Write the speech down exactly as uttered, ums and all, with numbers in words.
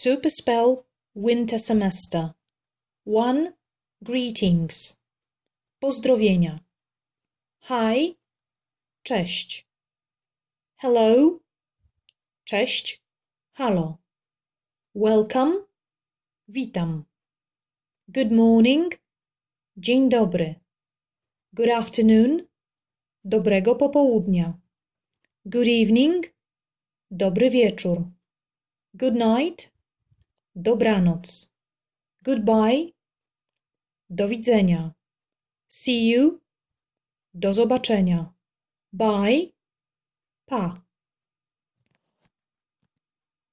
Super spell winter semester. one. Greetings. Pozdrowienia. Hi. Cześć. Hello. Cześć. Halo. Welcome. Witam. Good morning. Dzień dobry. Good afternoon. Dobrego popołudnia. Good evening. Dobry wieczór. Good night. Dobranoc. Goodbye. Do widzenia. See you. Do zobaczenia. Bye. Pa.